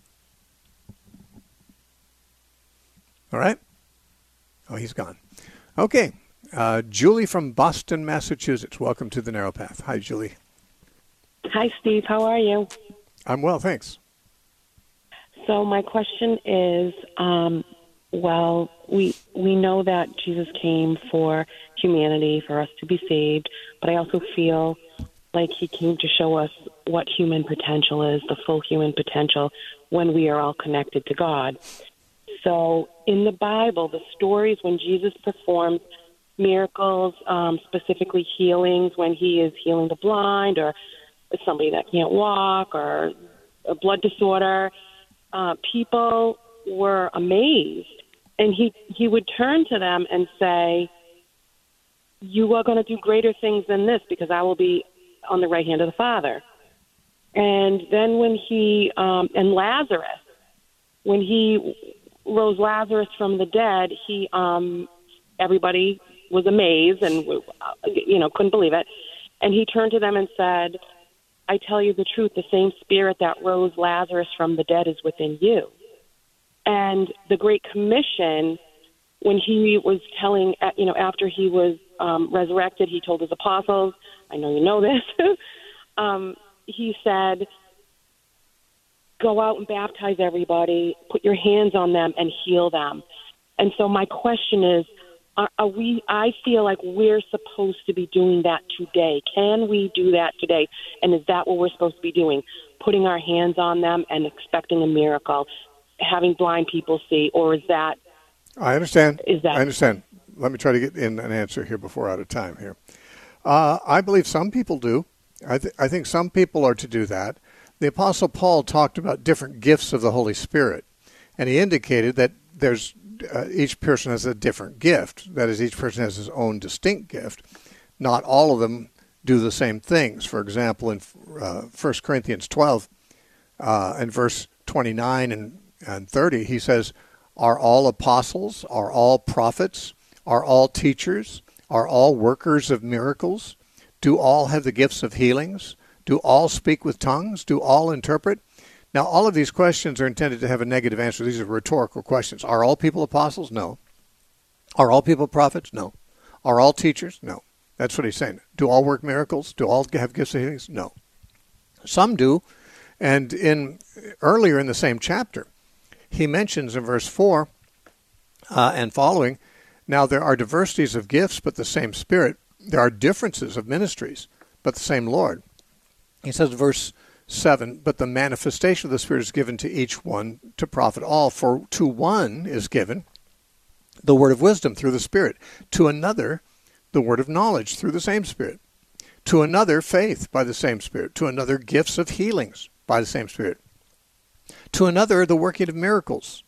All right? Oh, he's gone. Okay. Uh, Julie from Boston, Massachusetts. Welcome to the Narrow Path. Hi, Julie. Hi, Steve. How are you? I'm well, thanks. So my question is, um, well, we we know that Jesus came for humanity, for us to be saved, but I also feel like he came to show us what human potential is, the full human potential, when we are all connected to God. So in the Bible, the stories when Jesus performs miracles, um, specifically healings, when he is healing the blind or somebody that can't walk or a blood disorder, uh, people were amazed. And he, he would turn to them and say, you are going to do greater things than this because I will be on the right hand of the Father. And then when he, um, and Lazarus, when he rose Lazarus from the dead, he, um, everybody was amazed and, you know, couldn't believe it. And he turned to them and said, I tell you the truth, the same spirit that rose Lazarus from the dead is within you. And the Great Commission, when he was telling, you know, after he was um, resurrected, he told his apostles, I know you know this, um, he said, go out and baptize everybody, put your hands on them and heal them. And so my question is, are, are we, I feel like we're supposed to be doing that today. Can we do that today? And is that what we're supposed to be doing? Putting our hands on them and expecting a miracle, having blind people see, or is that? I understand. Is that? I understand. Let me try to get in an answer here before we're out of time here. Uh, I believe some people do. I, th- I think some people are to do that. The Apostle Paul talked about different gifts of the Holy Spirit, and he indicated that there's uh, each person has a different gift. That is, each person has his own distinct gift. Not all of them do the same things. For example, in uh, First Corinthians twelve uh, and verse twenty-nine and, and thirty, he says, are all apostles? Are all prophets? Are all teachers? Are all workers of miracles? Do all have the gifts of healings? Do all speak with tongues? Do all interpret? Now, all of these questions are intended to have a negative answer. These are rhetorical questions. Are all people apostles? No. Are all people prophets? No. Are all teachers? No. That's what he's saying. Do all work miracles? Do all have gifts of healings? No. Some do. And in earlier in the same chapter, he mentions in verse four uh, and following, now there are diversities of gifts, but the same Spirit. There are differences of ministries, but the same Lord. He says, verse seven, but the manifestation of the Spirit is given to each one to profit all. For to one is given the word of wisdom through the Spirit, to another the word of knowledge through the same Spirit, to another faith by the same Spirit, to another gifts of healings by the same Spirit, to another the working of miracles,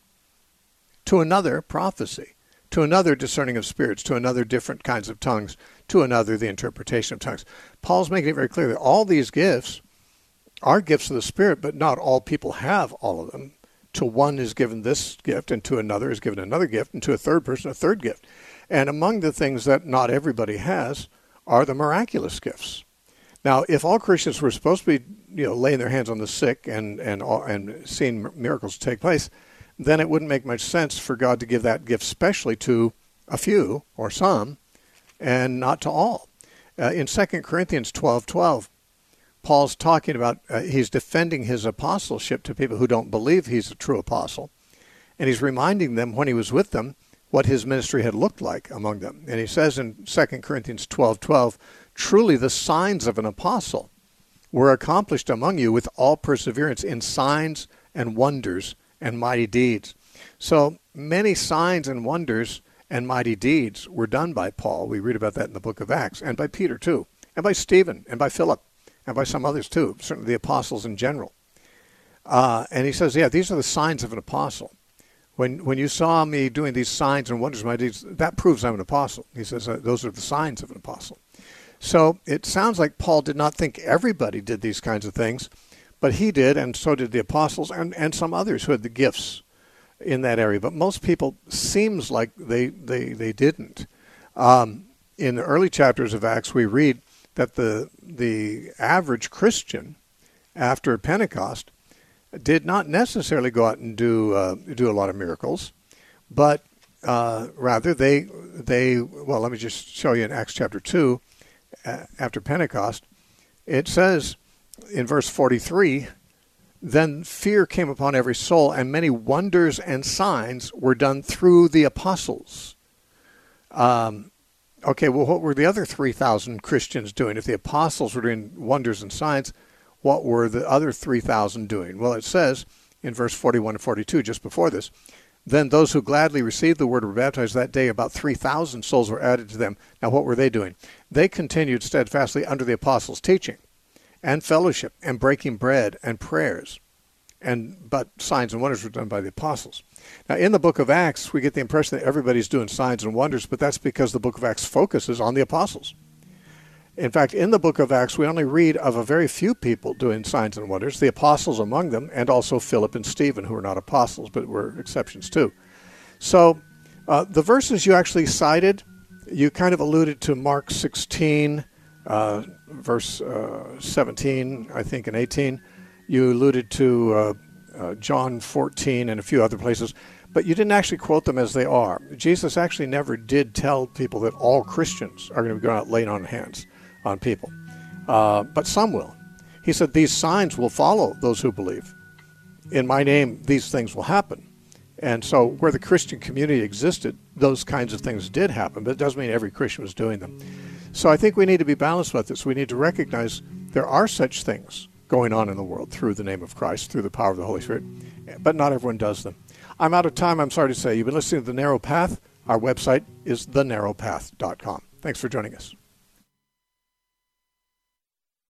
to another prophecy, to another discerning of spirits, to another different kinds of tongues, to another the interpretation of tongues. Paul's making it very clear that all these gifts are gifts of the Spirit, but not all people have all of them. To one is given this gift, and to another is given another gift, and to a third person a third gift. And among the things that not everybody has are the miraculous gifts. Now, if all Christians were supposed to be, you know, laying their hands on the sick and and and seeing miracles take place, then it wouldn't make much sense for God to give that gift specially to a few or some, and not to all. Uh, in Second Corinthians twelve twelve, Paul's talking about, uh, he's defending his apostleship to people who don't believe he's a true apostle. And he's reminding them when he was with them what his ministry had looked like among them. And he says in Second Corinthians twelve twelve, truly the signs of an apostle were accomplished among you with all perseverance in signs and wonders and mighty deeds. So many signs and wonders and mighty deeds were done by Paul. We read about that in the book of Acts, and by Peter too, and by Stephen, and by Philip, and by some others too, certainly the apostles in general. Uh, and he says, yeah, these are the signs of an apostle. When when you saw me doing these signs and wonders, my deeds, that proves I'm an apostle. He says uh, those are the signs of an apostle. So it sounds like Paul did not think everybody did these kinds of things, but he did, and so did the apostles and, and some others who had the gifts in that area. But most people seems like they, they, they didn't. Um, in the early chapters of Acts, we read that the the average Christian after Pentecost did not necessarily go out and do uh, do a lot of miracles, but uh, rather they they well, let me just show you in Acts chapter two. Uh, after Pentecost, it says in verse forty-three, then fear came upon every soul, and many wonders and signs were done through the apostles. Um, okay, well, what were the other three thousand Christians doing? If the apostles were doing wonders and signs, what were the other three thousand doing? Well, it says in verse forty-one and forty-two, just before this, then those who gladly received the word were baptized. That day about three thousand souls were added to them. Now, what were they doing? They continued steadfastly under the apostles' teaching and fellowship and breaking bread and prayers. And but signs and wonders were done by the apostles. Now, in the book of Acts, we get the impression that everybody's doing signs and wonders, but that's because the book of Acts focuses on the apostles. In fact, in the book of Acts, we only read of a very few people doing signs and wonders, the apostles among them, and also Philip and Stephen, who were not apostles, but were exceptions too. So uh, the verses you actually cited, you kind of alluded to Mark sixteen, uh, verse uh, seventeen, I think, and eighteen. You alluded to uh, uh, John fourteen and a few other places, but you didn't actually quote them as they are. Jesus actually never did tell people that all Christians are going to be going out laying on hands on people, uh, but some will. He said, these signs will follow those who believe. In my name, these things will happen. And so where the Christian community existed, those kinds of things did happen, but it doesn't mean every Christian was doing them. So I think we need to be balanced with this. We need to recognize there are such things going on in the world through the name of Christ, through the power of the Holy Spirit, but not everyone does them. I'm out of time, I'm sorry to say. You've been listening to The Narrow Path. Our website is the narrow path dot com. Thanks for joining us.